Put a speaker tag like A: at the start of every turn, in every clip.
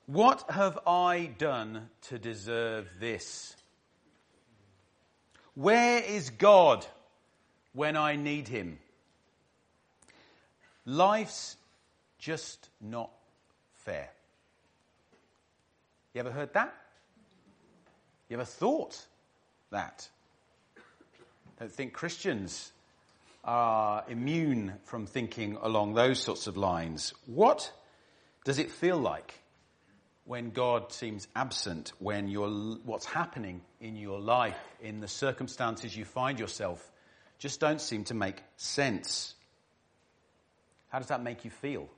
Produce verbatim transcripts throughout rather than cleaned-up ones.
A: What have I done to deserve this? Where is God when I need him? Life's just not fair. You ever heard that? You ever thought that? Don't think Christians are immune from thinking along those sorts of lines. What does it feel like when God seems absent, when you're, what's happening in your life, in the circumstances you find yourself, just don't seem to make sense? How does that make you feel?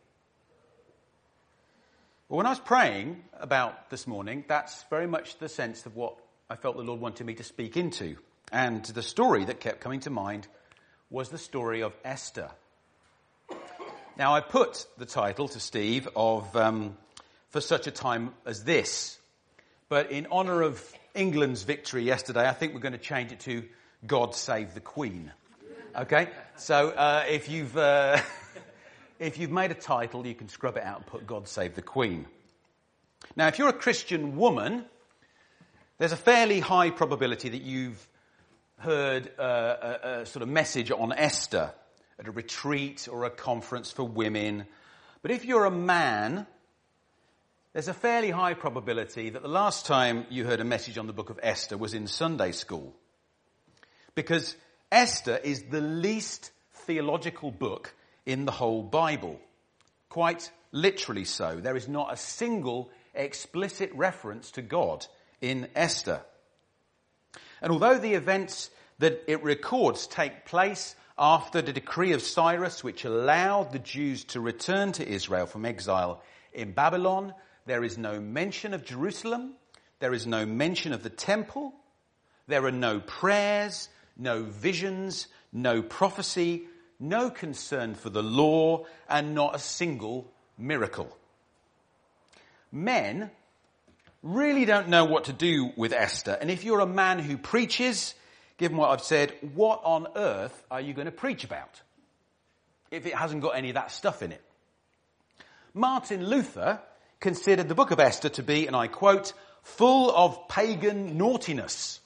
A: Well, when I was praying about this morning, that's very much the sense of what I felt the Lord wanted me to speak into. And the story that kept coming to mind was the story of Esther. Now, I put the title to Steve of um, For Such a Time as This. But in honour of England's victory yesterday, I think we're going to change it to God Save the Queen. Okay? So uh, if you've uh, if you've made a title, you can scrub it out and put God Save the Queen. Now, if you're a Christian woman, there's a fairly high probability that you've heard uh, a, a sort of message on Esther at a retreat or a conference for women. But if you're a man, there's a fairly high probability that the last time you heard a message on the book of Esther was in Sunday school. Because Esther is the least theological book in the whole Bible. Quite literally so. There is not a single explicit reference to God in Esther. And although the events that it records take place after the decree of Cyrus, which allowed the Jews to return to Israel from exile in Babylon, there is no mention of Jerusalem. There is no mention of the temple. There are no prayers, no visions, no prophecy, no concern for the law, and not a single miracle. Men really don't know what to do with Esther. And if you're a man who preaches, given what I've said, what on earth are you going to preach about if it hasn't got any of that stuff in it? Martin Luther considered the book of Esther to be, and I quote, full of pagan naughtiness,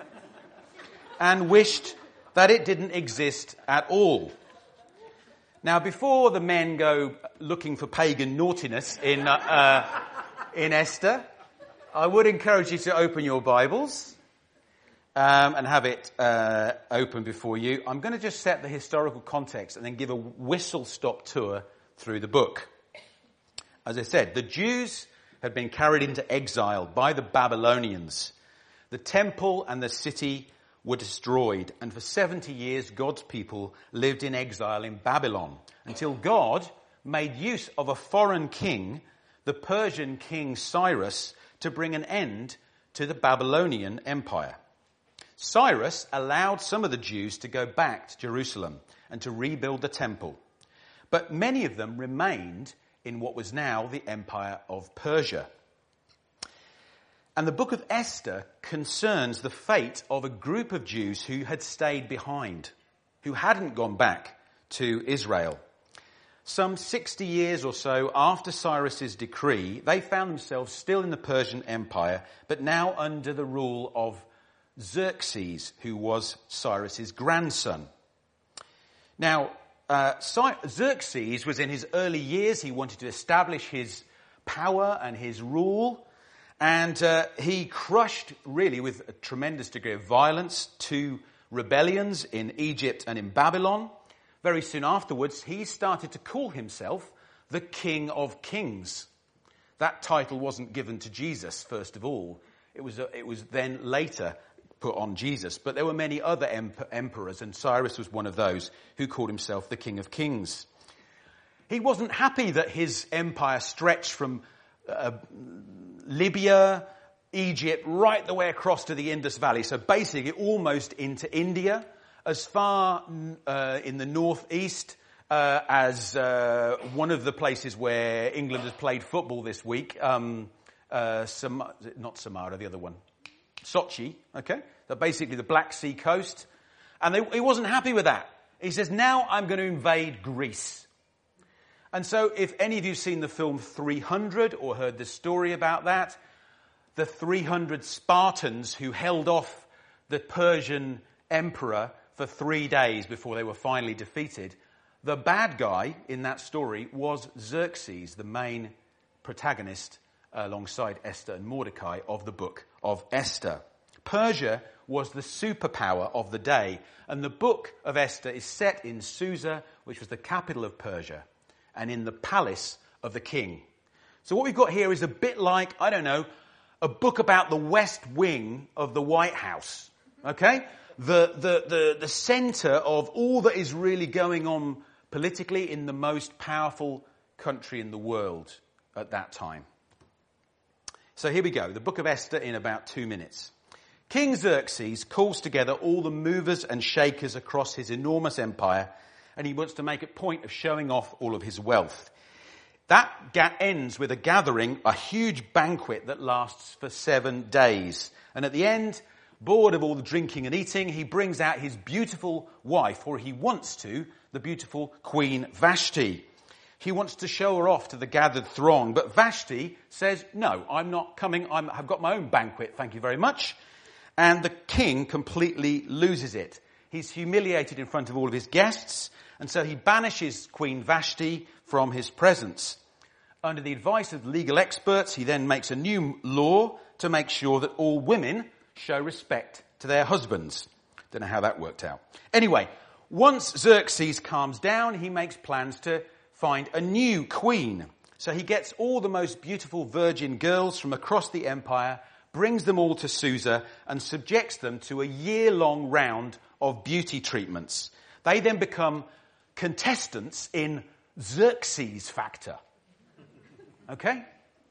A: and wished that it didn't exist at all. Now, before the men go looking for pagan naughtiness in, uh, uh, in Esther, I would encourage you to open your Bibles um, and have it uh, open before you. I'm going to just set the historical context and then give a whistle-stop tour through the book. As I said, the Jews had been carried into exile by the Babylonians. The temple and the city were destroyed, and for seventy years God's people lived in exile in Babylon until God made use of a foreign king, the Persian king Cyrus, to bring an end to the Babylonian Empire. Cyrus allowed some of the Jews to go back to Jerusalem and to rebuild the temple, but many of them remained in what was now the Empire of Persia. And the book of Esther concerns the fate of a group of Jews who had stayed behind, who hadn't gone back to Israel. Some sixty years or so after Cyrus's decree, they found themselves still in the Persian Empire, but now under the rule of Xerxes, who was Cyrus's grandson. Now, uh, Xerxes was in his early years. He wanted to establish his power and his rule. And uh, he crushed, really, with a tremendous degree of violence, two rebellions in Egypt and in Babylon. Very soon afterwards, he started to call himself the King of Kings. That title wasn't given to Jesus, first of all. It was, uh, it was then later put on Jesus. But there were many other emp- emperors, and Cyrus was one of those who called himself the King of Kings. He wasn't happy that his empire stretched from Uh, Libya, Egypt, right the way across to the Indus Valley. So basically almost into India, as far uh, in the northeast uh, as uh, one of the places where England has played football this week. Um, uh, Sam- not Samara, the other one. Sochi, okay? So basically the Black Sea coast. And they, he wasn't happy with that. He says, now I'm going to invade Greece. And so if any of you have seen the film three hundred or heard the story about that, the three hundred Spartans who held off the Persian emperor for three days before they were finally defeated, the bad guy in that story was Xerxes, the main protagonist alongside Esther and Mordecai of the book of Esther. Persia was the superpower of the day, and the book of Esther is set in Susa, which was the capital of Persia, and in the palace of the king. So what we've got here is a bit like, I don't know, a book about the West Wing of the White House. Okay? The, the, the, the center of all that is really going on politically in the most powerful country in the world at that time. So here we go. The book of Esther in about two minutes. King Xerxes calls together all the movers and shakers across his enormous empire, and he wants to make a point of showing off all of his wealth. That ga- ends with a gathering, a huge banquet that lasts for seven days. And at the end, bored of all the drinking and eating, he brings out his beautiful wife, or he wants to, the beautiful Queen Vashti. He wants to show her off to the gathered throng, but Vashti says, no, I'm not coming, I'm, I've got my own banquet, thank you very much. And the king completely loses it. He's humiliated in front of all of his guests, and so he banishes Queen Vashti from his presence. Under the advice of legal experts, he then makes a new law to make sure that all women show respect to their husbands. Don't know how that worked out. Anyway, once Xerxes calms down, he makes plans to find a new queen. So he gets all the most beautiful virgin girls from across the empire, brings them all to Susa, and subjects them to a year-long round of beauty treatments. They then become contestants in Xerxes Factor. Okay?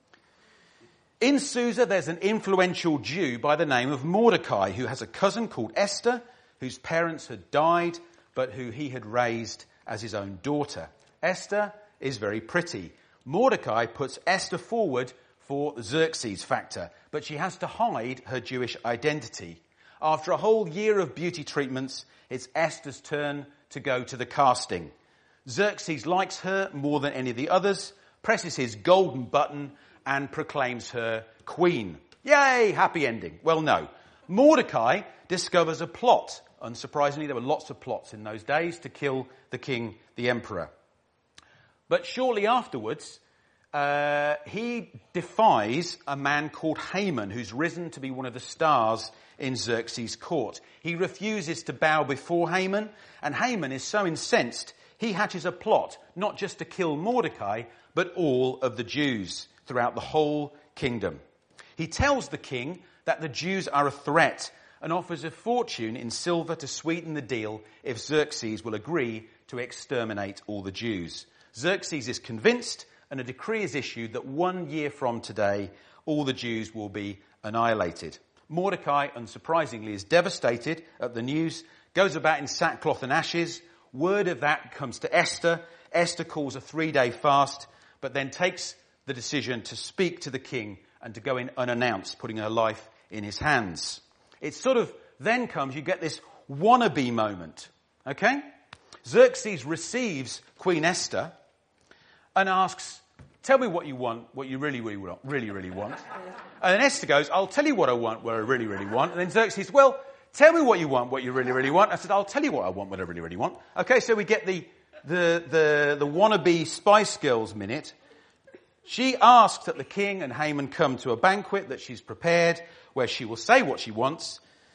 A: In Susa, there's an influential Jew by the name of Mordecai, who has a cousin called Esther, whose parents had died, but who he had raised as his own daughter. Esther is very pretty. Mordecai puts Esther forward for Xerxes Factor, but she has to hide her Jewish identity. After a whole year of beauty treatments, it's Esther's turn to go to the casting. Xerxes likes her more than any of the others, presses his golden button, and proclaims her queen. Yay, happy ending. Well, no. Mordecai discovers a plot. Unsurprisingly, there were lots of plots in those days to kill the king, the emperor. But shortly afterwards, uh, he defies a man called Haman, who's risen to be one of the stars in Xerxes' court. He refuses to bow before Haman, and Haman is so incensed, he hatches a plot, not just to kill Mordecai, but all of the Jews throughout the whole kingdom. He tells the king that the Jews are a threat and offers a fortune in silver to sweeten the deal if Xerxes will agree to exterminate all the Jews. Xerxes is convinced, and a decree is issued that one year from today, all the Jews will be annihilated. Mordecai, unsurprisingly, is devastated at the news, goes about in sackcloth and ashes. Word of that comes to Esther. Esther calls a three-day fast, but then takes the decision to speak to the king and to go in unannounced, putting her life in his hands. It sort of then comes, you get this wannabe moment, okay? Xerxes receives Queen Esther and asks, tell me what you want, what you really, really want, really, really want. And then Esther goes, I'll tell you what I want, what I really, really want. And then Xerxes, well, tell me what you want, what you really, really want. I said, I'll tell you what I want, what I really, really want. Okay, so we get the, the, the, the wannabe Spice Girls minute. She asks that the king and Haman come to a banquet that she's prepared, where she will say what she wants.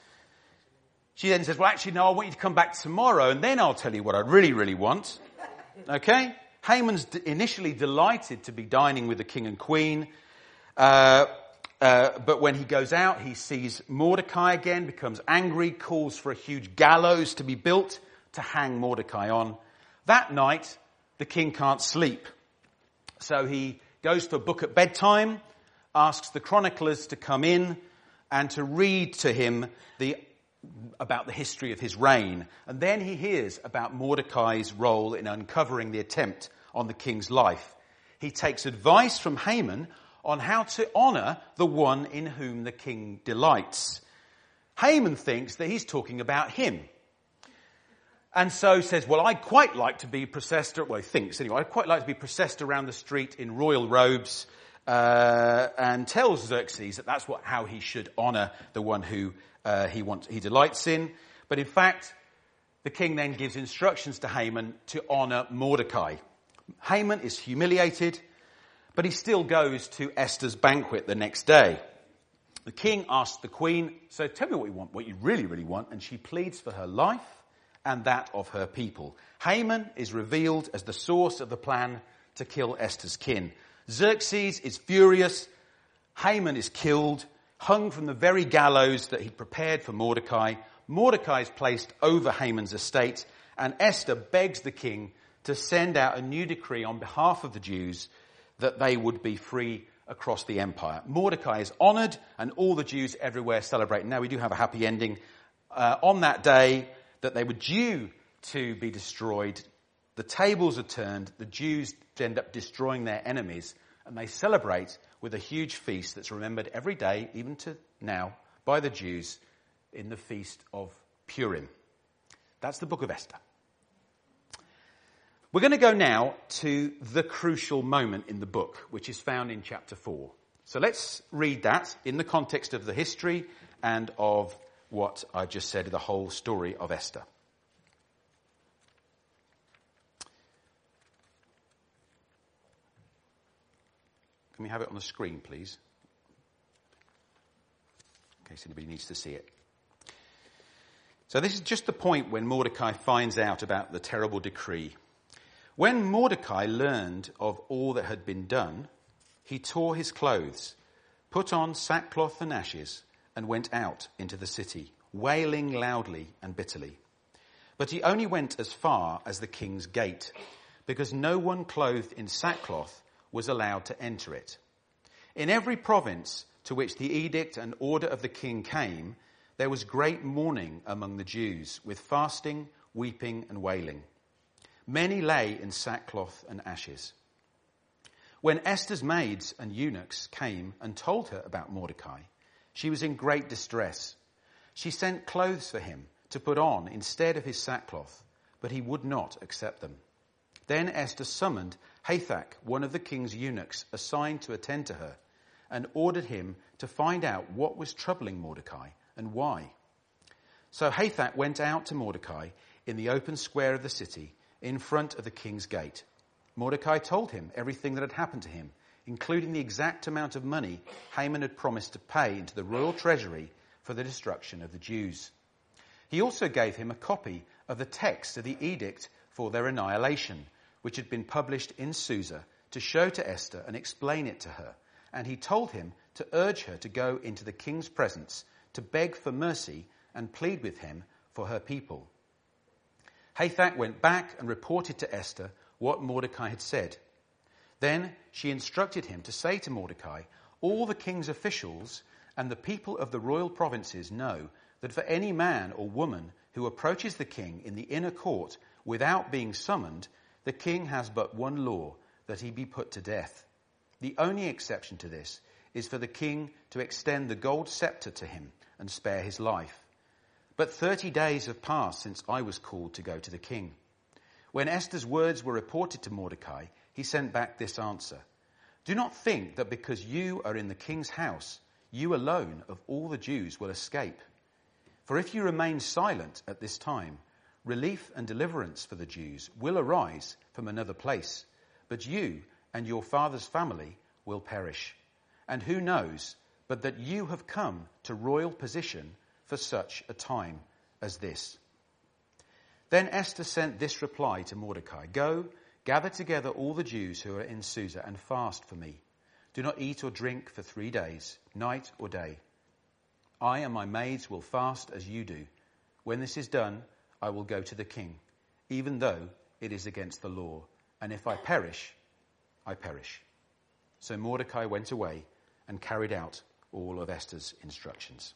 A: She then says, well, actually, no, I want you to come back tomorrow, and then I'll tell you what I really, really want. Okay? Haman's d- initially delighted to be dining with the king and queen, uh, uh, but when he goes out, he sees Mordecai again, becomes angry, calls for a huge gallows to be built to hang Mordecai on. That night, the king can't sleep. So he goes to a book at bedtime, asks the chroniclers to come in and to read to him the about the history of his reign. And then he hears about Mordecai's role in uncovering the attempt on the king's life. He takes advice from Haman on how to honour the one in whom the king delights. Haman thinks that he's talking about him. And so says, well, I'd quite like to be processed, well, he thinks anyway, I'd quite like to be processed around the street in royal robes, uh, and tells Xerxes that that's what, how he should honour the one who uh, he wants, he delights in. But in fact, the king then gives instructions to Haman to honour Mordecai. Haman is humiliated, but he still goes to Esther's banquet the next day. The king asks the queen, so tell me what you want, what you really, really want, and she pleads for her life and that of her people. Haman is revealed as the source of the plan to kill Esther's kin. Xerxes is furious. Haman is killed, hung from the very gallows that he'd prepared for Mordecai. Mordecai is placed over Haman's estate, and Esther begs the king to send out a new decree on behalf of the Jews that they would be free across the empire. Mordecai is honoured, and all the Jews everywhere celebrate. Now, we do have a happy ending. Uh, on that day that they were due to be destroyed, the tables are turned, the Jews end up destroying their enemies, and they celebrate with a huge feast that's remembered every day, even to now, by the Jews in the Feast of Purim. That's the book of Esther. We're going to go now to the crucial moment in the book, which is found in chapter four. So let's read that in the context of the history and of what I just said, the whole story of Esther. Can we have it on the screen, please? In case anybody needs to see it. So this is just the point when Mordecai finds out about the terrible decree. When Mordecai learned of all that had been done, he tore his clothes, put on sackcloth and ashes, and went out into the city, wailing loudly and bitterly. But he only went as far as the king's gate, because no one clothed in sackcloth was allowed to enter it. In every province to which the edict and order of the king came, there was great mourning among the Jews, with fasting, weeping, and wailing. Many lay in sackcloth and ashes. When Esther's maids and eunuchs came and told her about Mordecai, she was in great distress. She sent clothes for him to put on instead of his sackcloth, but he would not accept them. Then Esther summoned Hathach, one of the king's eunuchs assigned to attend to her, and ordered him to find out what was troubling Mordecai and why. So Hathach went out to Mordecai in the open square of the city, in front of the king's gate. Mordecai told him everything that had happened to him, including the exact amount of money Haman had promised to pay into the royal treasury for the destruction of the Jews. He also gave him a copy of the text of the edict for their annihilation, which had been published in Susa, to show to Esther and explain it to her. And he told him to urge her to go into the king's presence, to beg for mercy and plead with him for her people. Hathach went back and reported to Esther what Mordecai had said. Then she instructed him to say to Mordecai, all the king's officials and the people of the royal provinces know that for any man or woman who approaches the king in the inner court without being summoned, the king has but one law, that he be put to death. The only exception to this is for the king to extend the gold scepter to him and spare his life. But thirty days have passed since I was called to go to the king. When Esther's words were reported to Mordecai, he sent back this answer. Do not think that because you are in the king's house, you alone of all the Jews will escape. For if you remain silent at this time, relief and deliverance for the Jews will arise from another place, but you and your father's family will perish. And who knows but that you have come to royal position for such a time as this. Then Esther sent this reply to Mordecai. Go, gather together all the Jews who are in Susa and fast for me. Do not eat or drink for three days, night or day. I and my maids will fast as you do. When this is done, I will go to the king, even though it is against the law. And if I perish, I perish. So Mordecai went away and carried out all of Esther's instructions.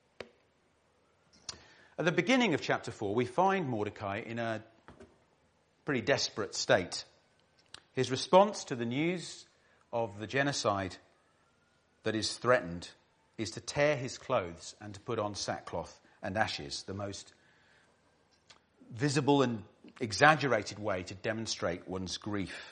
A: At the beginning of chapter four, we find Mordecai in a pretty desperate state. His response to the news of the genocide that is threatened is to tear his clothes and to put on sackcloth and ashes, the most visible and exaggerated way to demonstrate one's grief.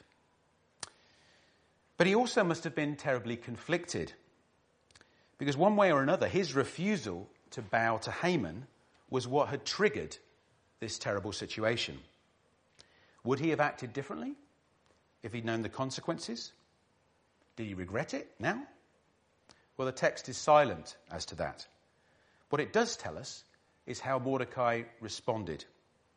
A: But he also must have been terribly conflicted, because one way or another, his refusal to bow to Haman was what had triggered this terrible situation. Would he have acted differently if he'd known the consequences? Did he regret it now? Well, the text is silent as to that. What it does tell us is how Mordecai responded.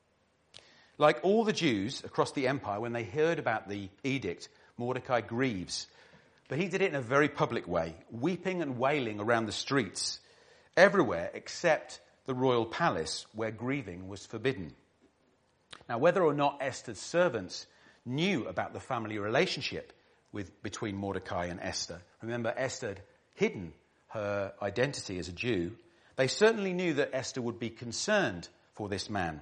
A: Like all the Jews across the empire, when they heard about the edict, Mordecai grieves. But he did it in a very public way, weeping and wailing around the streets, everywhere except the royal palace where grieving was forbidden. Now, whether or not Esther's servants knew about the family relationship with, between Mordecai and Esther, remember Esther had hidden her identity as a Jew, they certainly knew that Esther would be concerned for this man.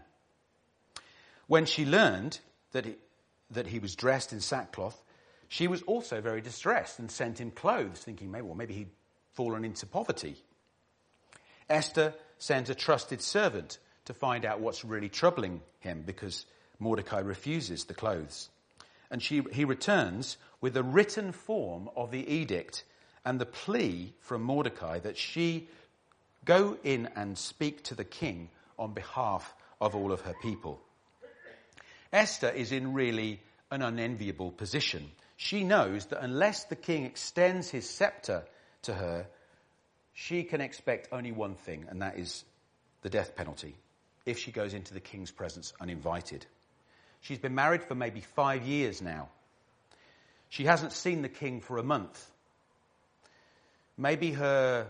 A: When she learned that he, that he was dressed in sackcloth, she was also very distressed and sent him clothes, thinking maybe, well, maybe he'd fallen into poverty. Esther sends a trusted servant to find out what's really troubling him, because Mordecai refuses the clothes. And she, he returns with a written form of the edict and the plea from Mordecai that she go in and speak to the king on behalf of all of her people. Esther is in really an unenviable position. She knows that unless the king extends his scepter to her, she can expect only one thing, and that is the death penalty, if she goes into the king's presence uninvited. She's been married for maybe five years now. She hasn't seen the king for a month. Maybe her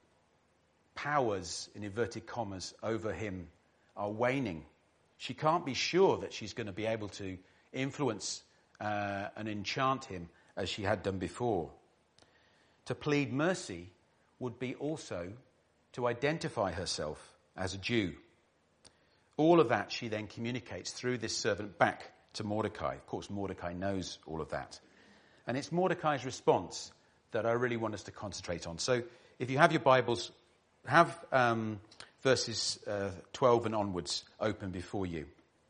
A: powers, in inverted commas, over him are waning. She can't be sure that she's going to be able to influence uh, and enchant him as she had done before. To plead mercy would be also to identify herself as a Jew. All of that she then communicates through this servant back to Mordecai. Of course, Mordecai knows all of that. And it's Mordecai's response that I really want us to concentrate on. So if you have your Bibles, have um, verses uh, twelve and onwards open before you.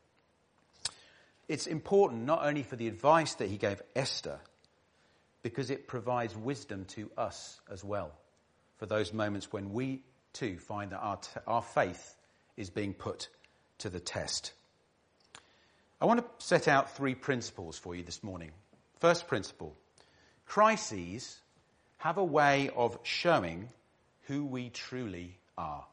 A: It's important not only for the advice that he gave Esther, because it provides wisdom to us as well, for those moments when we too find that our, t- our faith is being put to the test. I want to set out three principles for you this morning. First principle: crises have a way of showing who we truly are.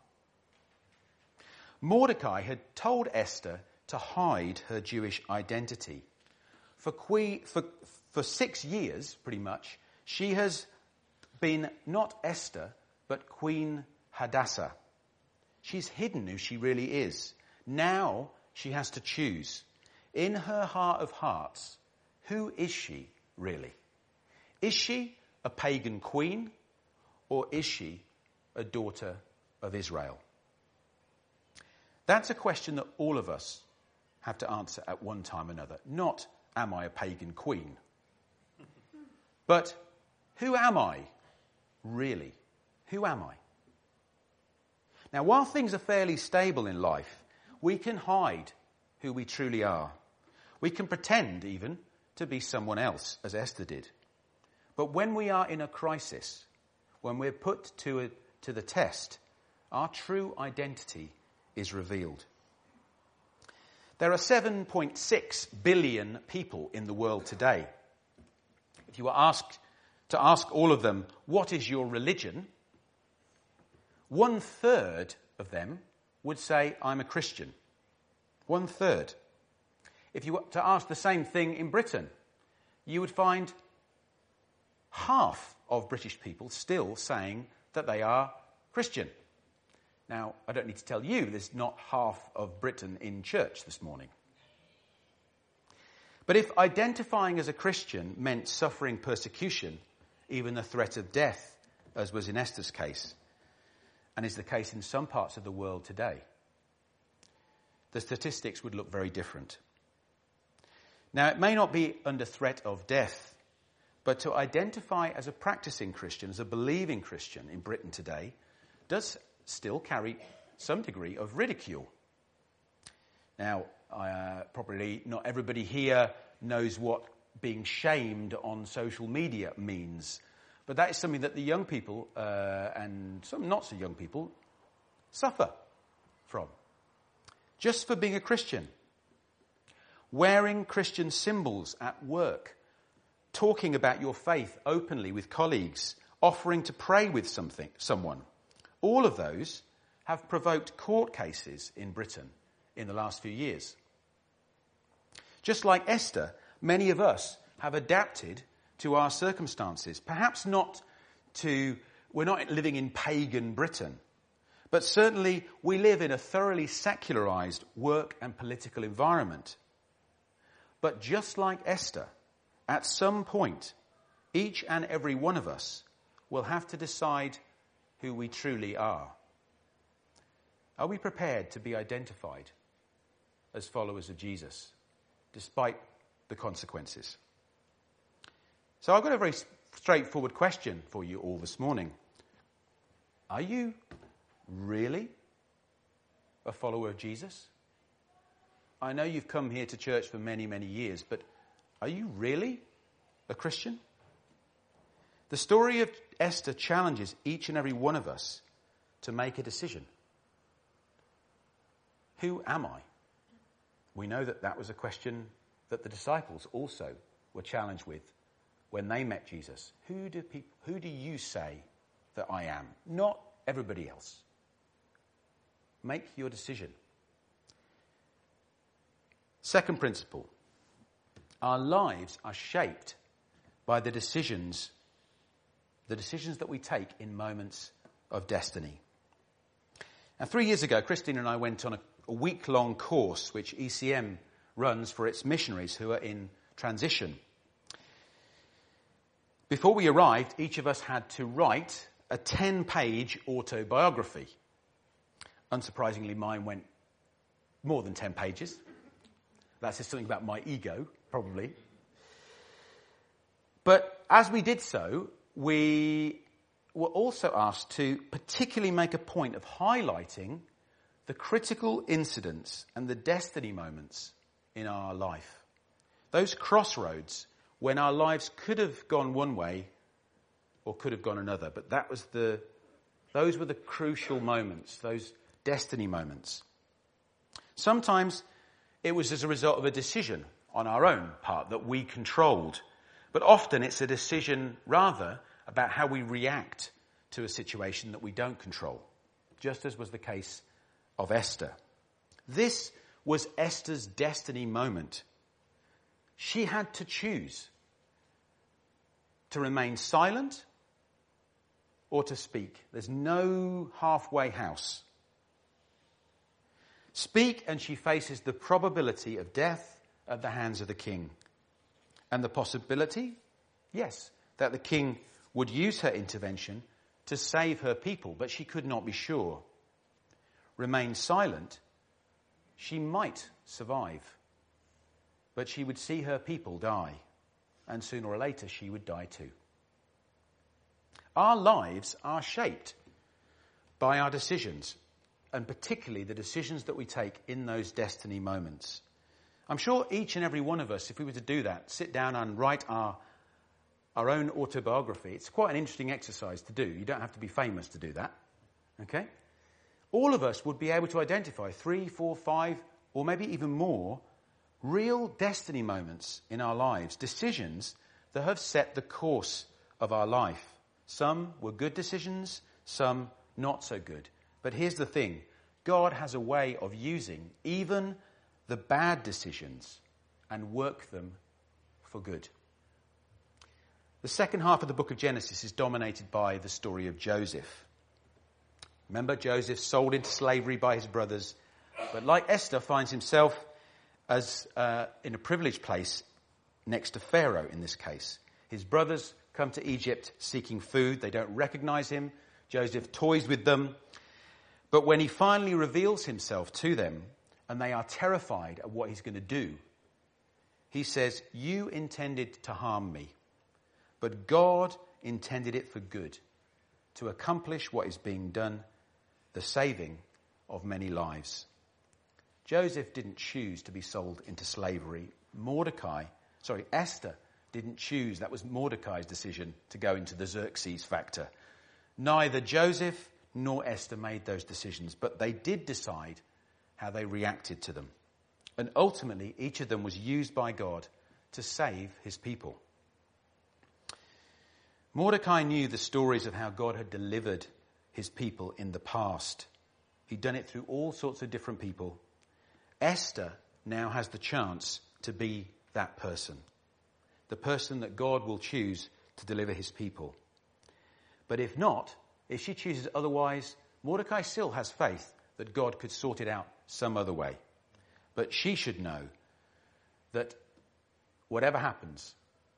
A: Mordecai had told Esther to hide her Jewish identity. For, que- for, for six years, pretty much, she has been not Esther, but Queen Hadassah. She's hidden who she really is. Now she has to choose. In her heart of hearts, who is she really? Is she a pagan queen, or is she a daughter of Israel? That's a question that all of us have to answer at one time or another. Not, am I a pagan queen? But, who am I really? Who am I? Now, while things are fairly stable in life, we can hide who we truly are. We can pretend, even, to be someone else, as Esther did. But when we are in a crisis, when we're put to, a, to the test, our true identity is revealed. There are seven point six billion people in the world today. If you were asked to ask all of them, what is your religion? One third of them would say, I'm a Christian. One third. If you were to ask the same thing in Britain, you would find half of British people still saying that they are Christian. Now, I don't need to tell you, there's not half of Britain in church this morning. But if identifying as a Christian meant suffering persecution, even the threat of death, as was in Esther's case, and is the case in some parts of the world today, the statistics would look very different. Now, it may not be under threat of death, but to identify as a practicing Christian, as a believing Christian in Britain today, does still carry some degree of ridicule. Now, uh, probably not everybody here knows what being shamed on social media means. But that is something that the young people, uh, and some not so young people, suffer from. Just for being a Christian. Wearing Christian symbols at work. Talking about your faith openly with colleagues. Offering to pray with something, someone. All of those have provoked court cases in Britain in the last few years. Just like Esther, many of us have adapted to our circumstances. Perhaps not to, we're not living in pagan Britain, but certainly we live in a thoroughly secularized work and political environment. But just like Esther, at some point, each and every one of us will have to decide who we truly are. Are we prepared to be identified as followers of Jesus, despite the consequences? So I've got a very straightforward question for you all this morning. Are you really a follower of Jesus? I know you've come here to church for many, many years, but are you really a Christian? The story of Esther challenges each and every one of us to make a decision. Who am I? We know that that was a question that the disciples also were challenged with when they met Jesus. Who do people, who do you say that I am? Not everybody else. Make your decision. Second principle. Our lives are shaped by the decisions, the decisions that we take in moments of destiny. Now, three years ago, Christine and I went on a, a week-long course which E C M runs for its missionaries who are in transition. Before we arrived, each of us had to write a ten-page autobiography. Unsurprisingly, mine went more than ten pages. That says something about my ego, probably. But as we did so, we were also asked to particularly make a point of highlighting the critical incidents and the destiny moments in our life. Those crossroads when our lives could have gone one way or could have gone another. But that was the, those were the crucial moments, those destiny moments. Sometimes it was as a result of a decision on our own part that we controlled. But often it's a decision rather about how we react to a situation that we don't control, just as was the case of Esther. This was Esther's destiny moment. She had to choose to remain silent or to speak. There's no halfway house. Speak, and she faces the probability of death at the hands of the king. And the possibility, yes, that the king would use her intervention to save her people, but she could not be sure. Remain silent, she might survive, but she would see her people die, and sooner or later she would die too. Our lives are shaped by our decisions, and particularly the decisions that we take in those destiny moments. I'm sure each and every one of us, if we were to do that, sit down and write our, our own autobiography, it's quite an interesting exercise to do. You don't have to be famous to do that. Okay? All of us would be able to identify three, four, five, or maybe even more real destiny moments in our lives, decisions that have set the course of our life. Some were good decisions, some not so good. But here's the thing. God has a way of using even the bad decisions and work them for good. The second half of the book of Genesis is dominated by the story of Joseph. Remember, Joseph sold into slavery by his brothers, but like Esther, finds himself as uh, in a privileged place next to Pharaoh in this case. His brothers come to Egypt seeking food. They don't recognize him. Joseph toys with them. But when he finally reveals himself to them, and they are terrified at what he's going to do, he says, "You intended to harm me, but God intended it for good, to accomplish what is being done, the saving of many lives." Joseph didn't choose to be sold into slavery. Mordecai, sorry, Esther didn't choose. That was Mordecai's decision to go into the Xerxes factor. Neither Joseph nor Esther made those decisions, but they did decide how they reacted to them. And ultimately, each of them was used by God to save his people. Mordecai knew the stories of how God had delivered his people in the past. He'd done it through all sorts of different people. Esther now has the chance to be that person, the person that God will choose to deliver his people. But if not, if she chooses otherwise, Mordecai still has faith that God could sort it out some other way. But she should know that whatever happens,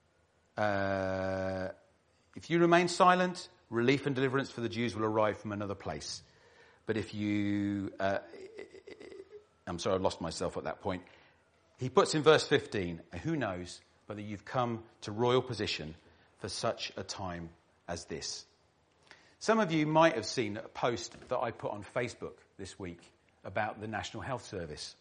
A: uh, if you remain silent, relief and deliverance for the Jews will arrive from another place. But if you... Uh, I'm sorry, I've lost myself at that point. He puts in verse fifteen, who knows whether you've come to royal position for such a time as this. Some of you might have seen a post that I put on Facebook this week about the National Health Service.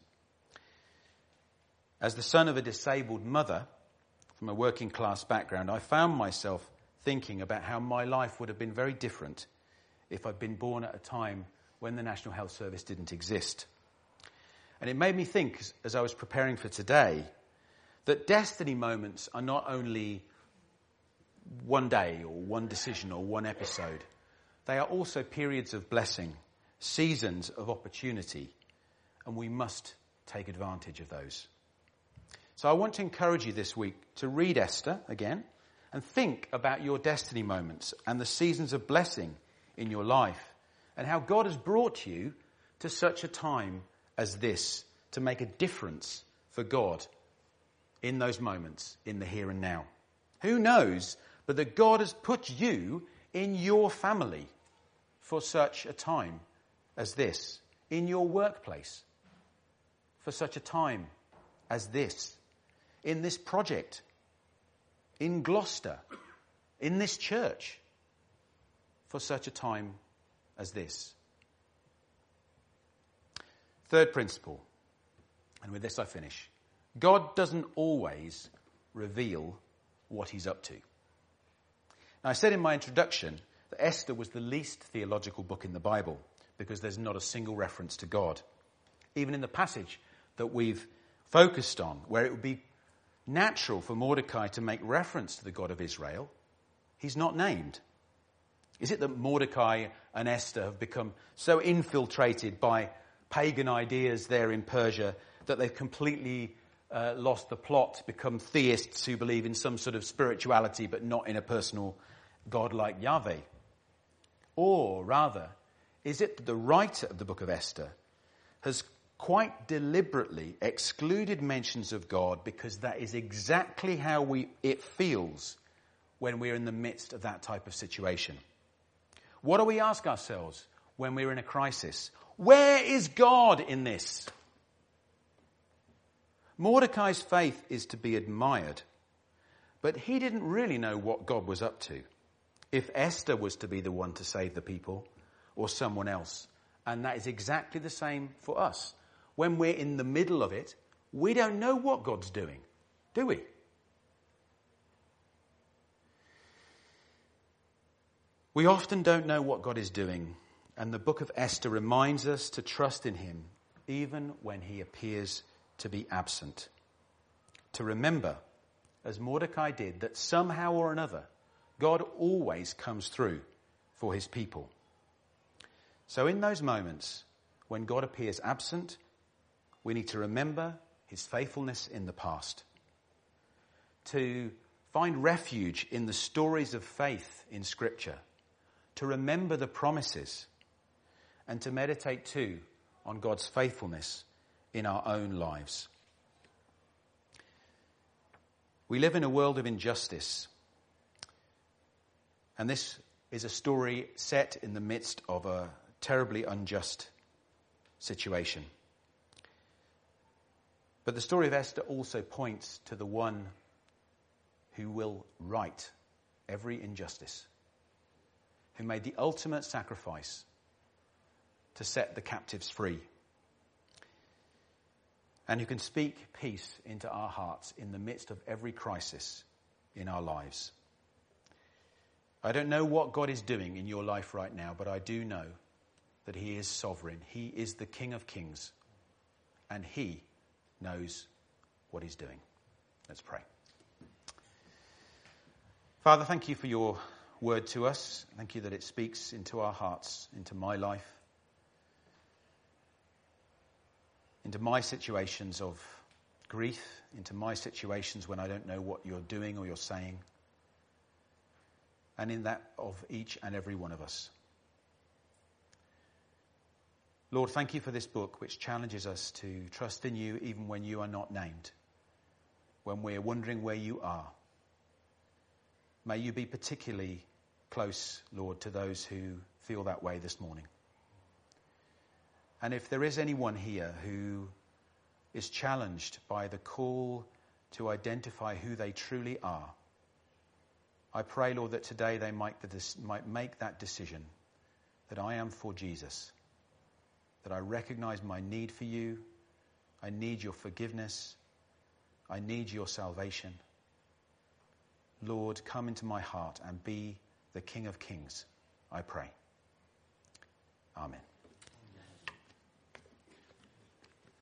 A: As the son of a disabled mother from a working class background, I found myself thinking about how my life would have been very different if I'd been born at a time when the National Health Service didn't exist. And it made me think, as, as I was preparing for today, that destiny moments are not only one day or one decision or one episode. They are also periods of blessing, seasons of opportunity, and we must take advantage of those. So I want to encourage you this week to read Esther again and think about your destiny moments and the seasons of blessing in your life and how God has brought you to such a time as this to make a difference for God in those moments, in the here and now. Who knows but that God has put you in your family for such a time as this, in your workplace for such a time as this, in this project, in Gloucester, in this church for such a time as this. Third principle, and with this I finish. God doesn't always reveal what he's up to. Now, I said in my introduction that Esther was the least theological book in the Bible because there's not a single reference to God. Even in the passage that we've focused on, where it would be natural for Mordecai to make reference to the God of Israel, he's not named. Is it that Mordecai and Esther have become so infiltrated by pagan ideas there in Persia that they've completely uh, lost the plot, become theists who believe in some sort of spirituality but not in a personal God like Yahweh? Or rather, is it that the writer of the book of Esther has quite deliberately excluded mentions of God because that is exactly how we it feels when we're in the midst of that type of situation? What do we ask ourselves when we're in a crisis? Where is God in this? Mordecai's faith is to be admired, but he didn't really know what God was up to. If Esther was to be the one to save the people or someone else. And that is exactly the same for us. When we're in the middle of it, we don't know what God's doing, do we? We often don't know what God is doing, and the book of Esther reminds us to trust in him even when he appears to be absent. To remember, as Mordecai did, that somehow or another, God always comes through for his people. So in those moments when God appears absent, we need to remember his faithfulness in the past. To find refuge in the stories of faith in Scripture. To remember the promises. And to meditate too on God's faithfulness in our own lives. We live in a world of injustice. And this is a story set in the midst of a terribly unjust situation. But the story of Esther also points to the one who will right every injustice, who made the ultimate sacrifice to set the captives free. and who can speak peace into our hearts in the midst of every crisis in our lives. I don't know what God is doing in your life right now, but I do know that he is sovereign. He is the King of Kings, and he knows what he's doing. Let's pray. Father, thank you for your word to us. Thank you that it speaks into our hearts, into my life, into my situations of grief, into my situations when I don't know what you're doing or you're saying, and in that of each and every one of us. Lord, thank you for this book which challenges us to trust in you even when you are not named, when we're wondering where you are. May you be particularly close, Lord, to those who feel that way this morning. And if there is anyone here who is challenged by the call to identify who they truly are, I pray, Lord, that today they might, might make that decision that I am for Jesus, that I recognize my need for you, I need your forgiveness, I need your salvation. Lord, come into my heart and be the King of Kings, I pray. Amen.